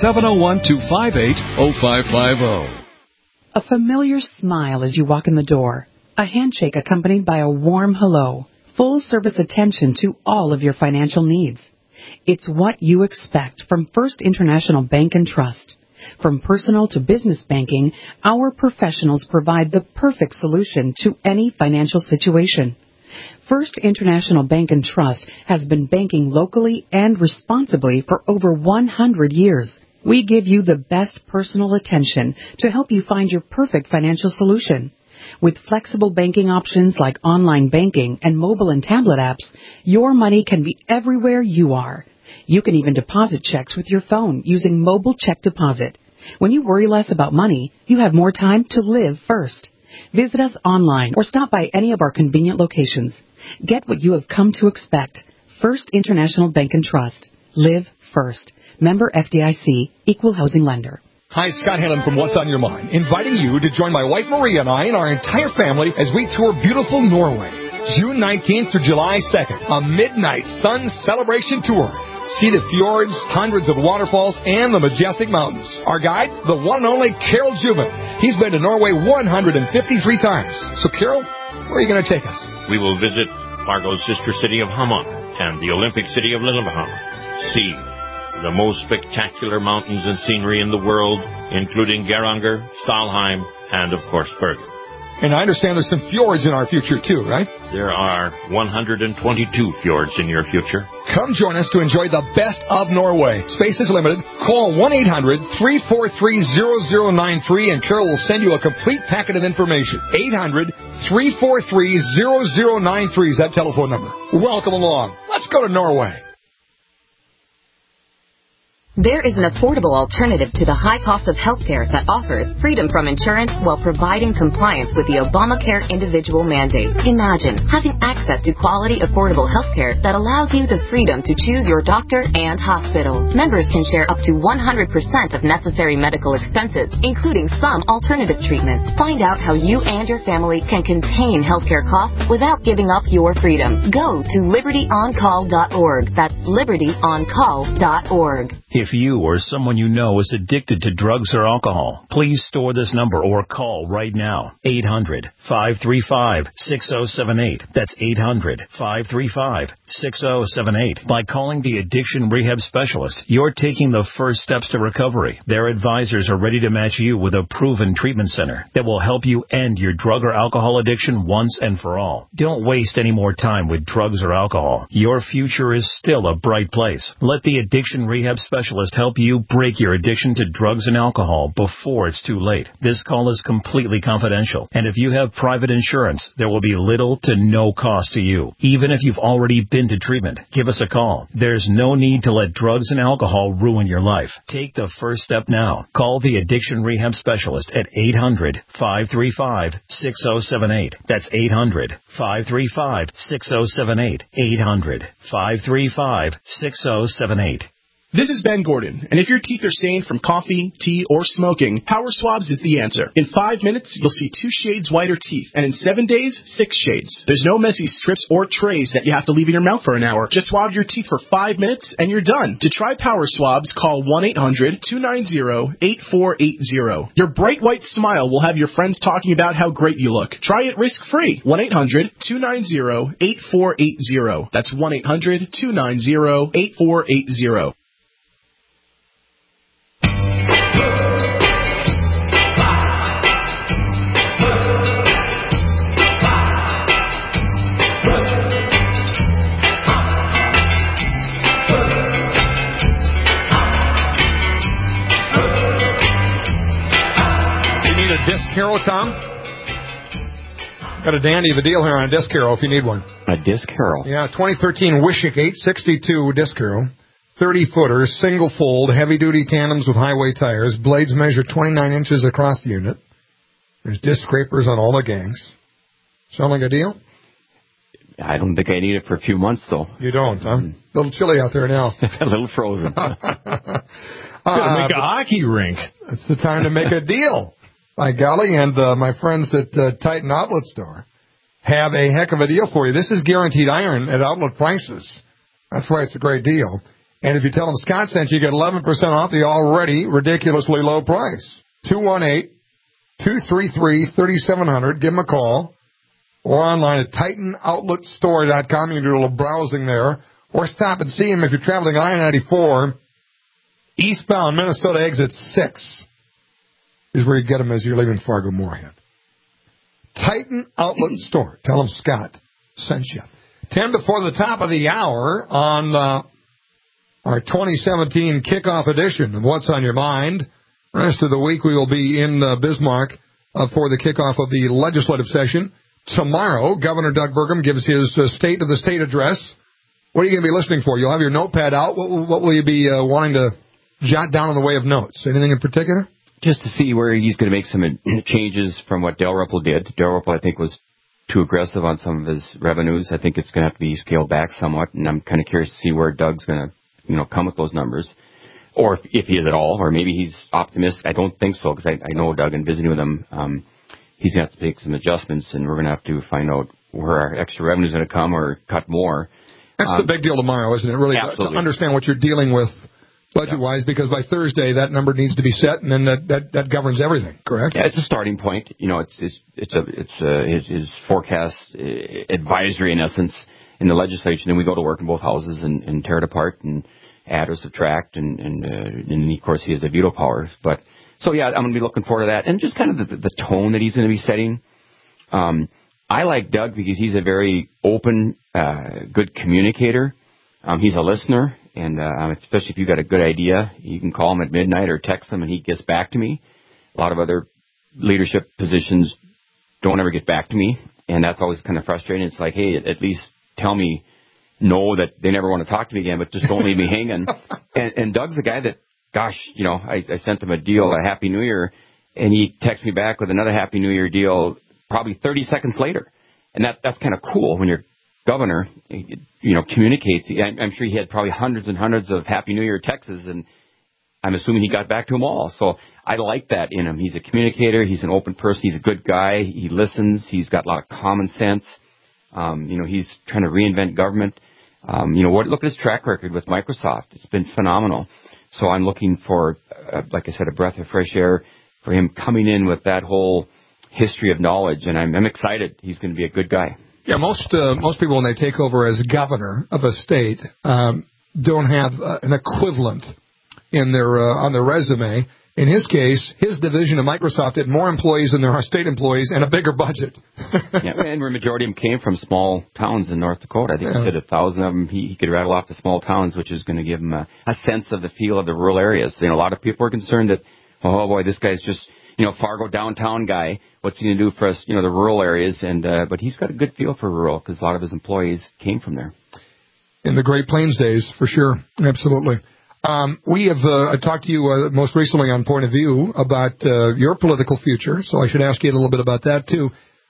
701-258-0550. A familiar smile as you walk in the door. A handshake accompanied by a warm hello. Full service attention to all of your financial needs. It's what you expect from First International Bank and Trust. From personal to business banking, our professionals provide the perfect solution to any financial situation. First International Bank and Trust has been banking locally and responsibly for over 100 years. We give you the best personal attention to help you find your perfect financial solution. With flexible banking options like online banking and mobile and tablet apps, your money can be everywhere you are. You can even deposit checks with your phone using mobile check deposit. When you worry less about money, you have more time to live first. Visit us online or stop by any of our convenient locations. Get what you have come to expect. First International Bank and Trust. Live first. Member FDIC, Equal Housing Lender. Hi, Scott Hannon from What's on Your Mind, inviting you to join my wife Maria and I and our entire family as we tour beautiful Norway. June 19th through July 2nd, a midnight sun celebration tour. See the fjords, hundreds of waterfalls, and the majestic mountains. Our guide, the one and only Carol Jubin. He's been to Norway 153 times. So, Carol, where are you going to take us? We will visit Fargo's sister city of Hamar and the Olympic city of Lillehammer. See the most spectacular mountains and scenery in the world, including Geiranger, Stalheim, and, of course, Bergen. And I understand there's some fjords in our future, too, right? There are 122 fjords in your future. Come join us to enjoy the best of Norway. Space is limited. Call 1-800-343-0093 and Carol will send you a complete packet of information. 800-343-0093 is that telephone number. Welcome along. Let's go to Norway. There is an affordable alternative to the high cost of healthcare that offers freedom from insurance while providing compliance with the Obamacare individual mandate. Imagine having access to quality, affordable healthcare that allows you the freedom to choose your doctor and hospital. Members can share up to 100% of necessary medical expenses, including some alternative treatments. Find out how you and your family can contain healthcare costs without giving up your freedom. Go to libertyoncall.org. That's libertyoncall.org. If you or someone you know is addicted to drugs or alcohol, please store this number or call right now. 800-535-6078. That's 800-535-6078. By calling the Addiction Rehab Specialist, you're taking the first steps to recovery. Their advisors are ready to match you with a proven treatment center that will help you end your drug or alcohol addiction once and for all. Don't waste any more time with drugs or alcohol. Your future is still a bright place. Let the Addiction Rehab Specialist help you break your addiction to drugs and alcohol before it's too late. This call is completely confidential, and if you have private insurance, there will be little to no cost to you. Even if you've already been to treatment, give us a call. There's no need to let drugs and alcohol ruin your life. Take the first step now. Call the Addiction Rehab Specialist at 800-535-6078. That's 800-535-6078. 800-535-6078. This is Ben Gordon, and if your teeth are stained from coffee, tea, or smoking, Power Swabs is the answer. In 5 minutes, you'll see 2 shades whiter teeth, and in 7 days, 6 shades. There's no messy strips or trays that you have to leave in your mouth for an hour. Just swab your teeth for 5 minutes, and you're done. To try Power Swabs, call 1-800-290-8480. Your bright white smile will have your friends talking about how great you look. Try it risk-free. 1-800-290-8480. That's 1-800-290-8480. Disc Hero, Tom? Got a dandy of a deal here on a Disc Hero if you need one. A Disc Hero? Yeah, 2013 Wishick 862 Disc Hero. 30-footer, single fold, heavy-duty tandems with highway tires. Blades measure 29 inches across the unit. There's disc scrapers on all the gangs. Sound like a deal? I don't think I need it for a few months, though. You don't, huh? A little chilly out there now. A little frozen. Make a hockey rink. It's the time to make a deal. By golly, and my friends at Titan Outlet Store have a heck of a deal for you. This is guaranteed iron at outlet prices. That's why it's a great deal. And if you tell them Scott sent you, get 11% off the already ridiculously low price. 218-233-3700. Give them a call. Or online at TitanOutletStore.com. You can do a little browsing there. Or stop and see them if you're traveling I-94 Eastbound Minnesota exit 6 is where you get them as you're leaving Fargo-Moorhead. Titan Outlet Store. Tell them Scott sent you. 10 before the top of the hour on our 2017 kickoff edition of What's on Your Mind. The rest of the week we will be in Bismarck for the kickoff of the legislative session. Tomorrow, Governor Doug Burgum gives his State of the State address. What are you going to be listening for? You'll have your notepad out. What will you be wanting to jot down in the way of notes? Anything in particular? Just to see where he's going to make some changes from what Dalrymple did. Dalrymple, I think, was too aggressive on some of his revenues. I think it's going to have to be scaled back somewhat, and I'm kind of curious to see where Doug's going to, come with those numbers, or if he is at all, or maybe he's optimistic. I don't think so, because I know Doug and visiting with him, he's going to have to make some adjustments, and we're going to have to find out where our extra revenue is going to come or cut more. That's the big deal tomorrow, isn't it? Really, absolutely. To understand what you're dealing with budget-wise, because by Thursday that number needs to be set, and then that governs everything. Correct? Yeah, it's a starting point. It's his forecast advisory in essence in the legislature. Then we go to work in both houses and tear it apart and add or subtract, and of course he has the veto powers. But so yeah, I'm going to be looking forward to that, and just kind of the tone that he's going to be setting. I like Doug because he's a very open, good communicator. He's a listener. And especially if you've got a good idea, you can call him at midnight or text him, and he gets back to me. A lot of other leadership positions don't ever get back to me, and that's always kind of frustrating. It's like, hey, at least tell me no that they never want to talk to me again, but just don't leave me hanging. And Doug's a guy that, gosh, I sent him a deal, a Happy New Year, and he texts me back with another Happy New Year deal probably 30 seconds later. And that's kind of cool when you're governor, communicates. I'm sure he had probably hundreds and hundreds of Happy New Year texts, and I'm assuming he got back to them all. So I like that in him. He's a communicator. He's an open person. He's a good guy. He listens. He's got a lot of common sense. He's trying to reinvent government. Look at his track record with Microsoft. It's been phenomenal. So I'm looking for, like I said, a breath of fresh air for him coming in with that whole history of knowledge, and I'm excited. He's going to be a good guy. Yeah, most people, when they take over as governor of a state, don't have an equivalent in their on their resume. In his case, his division of Microsoft had more employees than there are state employees and a bigger budget. Yeah, and the majority of them came from small towns in North Dakota. I think he said 1,000 of them. He could rattle off the small towns, which is going to give him a sense of the feel of the rural areas. A lot of people are concerned that, oh boy, this guy's just Fargo downtown guy. What's he going to do for us, the rural areas? But he's got a good feel for rural because a lot of his employees came from there. In the Great Plains days, for sure. Absolutely. We have talked to you most recently on Point of View about your political future, so I should ask you a little bit about that, too.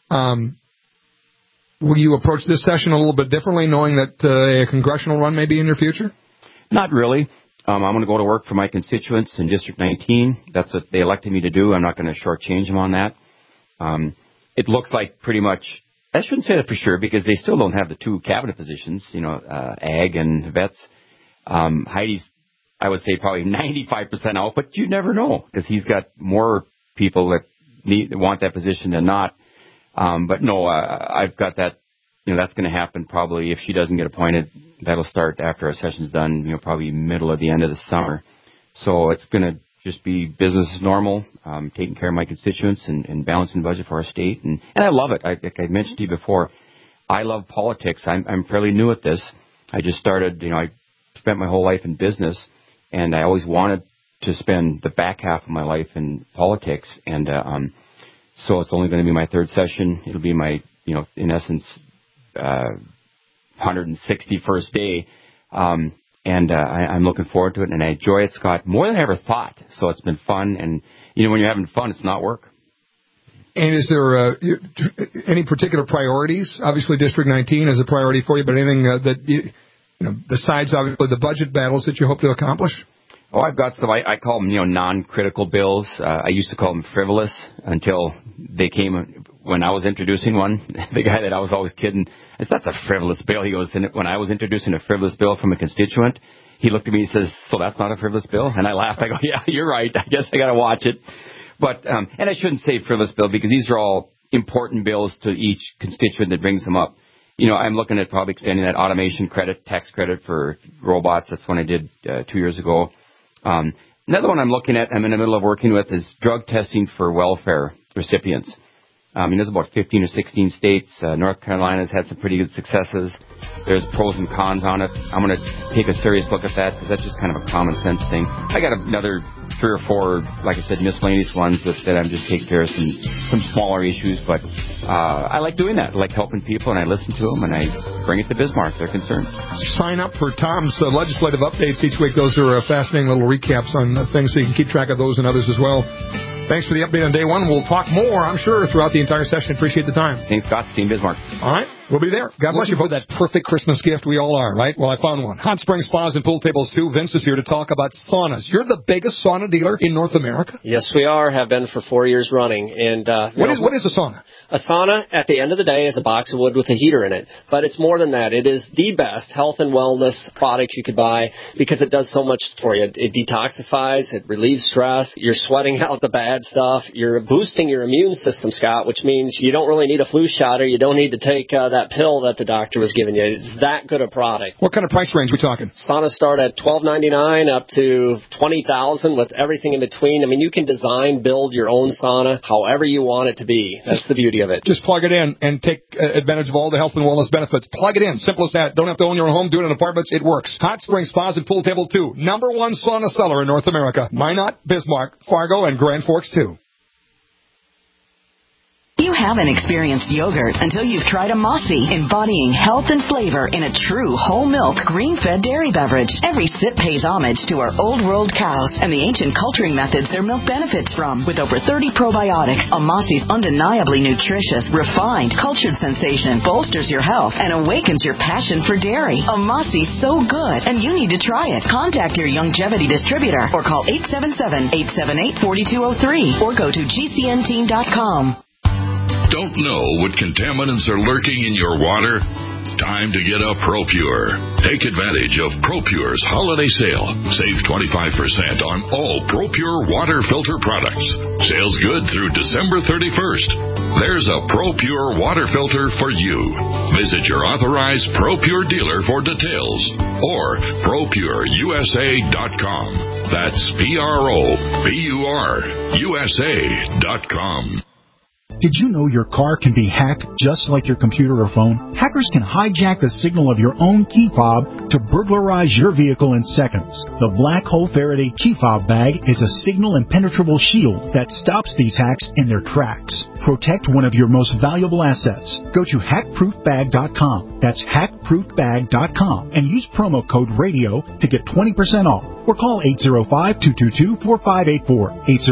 Will you approach this session a little bit differently, knowing that a congressional run may be in your future? Not really. I'm going to go to work for my constituents in District 19. That's what they elected me to do. I'm not going to shortchange them on that. It looks like pretty much, I shouldn't say that for sure because they still don't have the two cabinet positions, ag and vets. Heidi's, I would say, probably 95% out, but you never know because he's got more people that want that position than not. But no, I've got that. That's going to happen probably if she doesn't get appointed. That'll start after our session's done, probably middle of the end of the summer. So it's going to just be business as normal, taking care of my constituents and balancing the budget for our state. And I love it. Like I mentioned to you before, I love politics. I'm fairly new at this. I just started, I spent my whole life in business, and I always wanted to spend the back half of my life in politics. And so it's only going to be my third session. It'll be my, in essence, 161st day, and I'm looking forward to it, and I enjoy it, Scott, more than I ever thought. So it's been fun, and when you're having fun, it's not work. And is there any particular priorities? Obviously, District 19 is a priority for you, but anything that besides obviously the budget battles that you hope to accomplish? Oh, I've got some. I call them, non-critical bills. I used to call them frivolous until they came when I was introducing one. The guy that I was always kidding, that's a frivolous bill. He goes, when I was introducing a frivolous bill from a constituent, he looked at me and says, so that's not a frivolous bill? And I laughed. I go, yeah, you're right. I guess I got to watch it. But, and I shouldn't say frivolous bill because these are all important bills to each constituent that brings them up. I'm looking at probably extending that automation credit, tax credit for robots. That's one I did 2 years ago. Another one I'm looking at, I'm in the middle of working with, is drug testing for welfare recipients. There's about 15 or 16 states. North Carolina's had some pretty good successes. There's pros and cons on it. I'm going to take a serious look at that because that's just kind of a common sense thing. I got another 3 or 4, like I said, miscellaneous ones that I'm just taking care of some smaller issues. But I like doing that. I like helping people, and I listen to them, and I bring it to Bismarck. They're concerned. Sign up for Tom's legislative updates each week. Those are fascinating little recaps on things, so you can keep track of those and others as well. Thanks for the update on day one. We'll talk more, I'm sure, throughout the entire session. Appreciate the time. Thanks, Scott. Team Bismarck. All right. We'll be there. God bless you for that perfect Christmas gift. We all are, right? Well, I found one. Hot Springs Spas and Pool Tables 2. Vince is here to talk about saunas. You're the biggest sauna dealer in North America? Yes, we are. Have been for 4 years running. And what is a sauna? A sauna, at the end of the day, is a box of wood with a heater in it. But it's more than that. It is the best health and wellness product you could buy because it does so much for you. It detoxifies. It relieves stress. You're sweating out the bad stuff. You're boosting your immune system, Scott, which means you don't really need a flu shot or you don't need to take that pill that the doctor was giving you. It's that good a product. What kind of price range are we talking? Saunas start at $12.99 up to $20,000 with everything in between. I mean, you can build your own sauna however you want it to be. That's the beauty of it. Just plug it in and take advantage of all the health and wellness benefits. Plug it in. Simple as that. Don't have to own your own home. Do it in apartments. It works. Hot Springs Spas and Pool Table 2. #1 sauna seller in North America. Minot, Bismarck, Fargo, and Grand Forks 2. You haven't experienced yogurt until you've tried a Mossy, embodying health and flavor in a true whole milk, green-fed dairy beverage. Every sip pays homage to our old world cows and the ancient culturing methods their milk benefits from. With over 30 probiotics, a Mossy's undeniably nutritious, refined, cultured sensation bolsters your health and awakens your passion for dairy. A Mossy's so good, and you need to try it. Contact your Youngevity distributor or call 877-878-4203 or go to gcnteam.com. Don't know what contaminants are lurking in your water? Time to get a ProPure. Take advantage of ProPure's holiday sale. Save 25% on all ProPure water filter products. Sales good through December 31st. There's a ProPure water filter for you. Visit your authorized ProPure dealer for details or ProPureUSA.com. That's ProPureUSA.com. Did you know your car can be hacked just like your computer or phone? Hackers can hijack the signal of your own key fob to burglarize your vehicle in seconds. The Black Hole Faraday key fob bag is a signal impenetrable shield that stops these hacks in their tracks. Protect one of your most valuable assets. Go to hackproofbag.com. That's hackproofbag.com and use promo code RADIO to get 20% off. Or call 805-222-4584.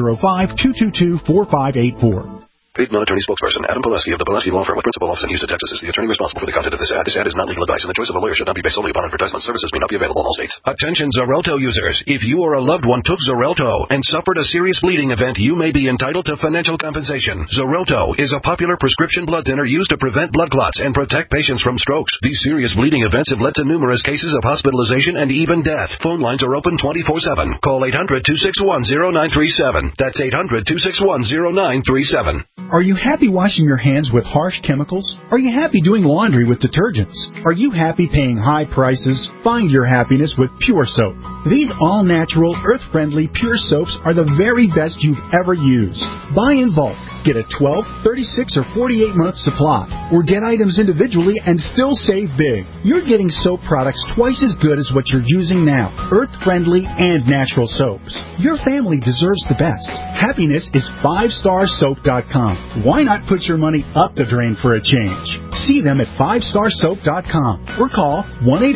805-222-4584. Paid non-attorney spokesperson Adam Pileski of the Pileski Law Firm with principal office in Houston, Texas, is the attorney responsible for the content of this ad. This ad is not legal advice, and the choice of a lawyer should not be based solely upon advertisement. Services may not be available in all states. Attention Xarelto users. If you or a loved one took Xarelto and suffered a serious bleeding event, you may be entitled to financial compensation. Xarelto is a popular prescription blood thinner used to prevent blood clots and protect patients from strokes. These serious bleeding events have led to numerous cases of hospitalization and even death. Phone lines are open 24/7. Call 800-261-0937. That's 800-261-0937. Are you happy washing your hands with harsh chemicals? Are you happy doing laundry with detergents? Are you happy paying high prices? Find your happiness with Pure Soap. These all-natural, earth-friendly Pure Soaps are the very best you've ever used. Buy in bulk. Get a 12, 36, or 48-month supply. Or get items individually and still save big. You're getting soap products twice as good as what you're using now. Earth-friendly and natural soaps. Your family deserves the best. Happiness is 5starsoap.com. Why not put your money up the drain for a change? See them at 5starsoap.com or call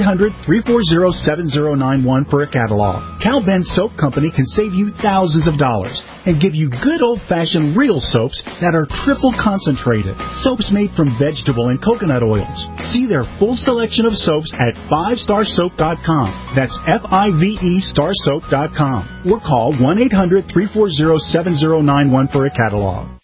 1-800-340-7091 for a catalog. Cal Ben Soap Company can save you thousands of dollars and give you good old-fashioned real soaps that are triple concentrated. Soaps made from vegetable and coconut oils. See their full selection of soaps at 5starsoap.com. That's FIVE starsoap.com or call 1-800-340-7091 for a catalog.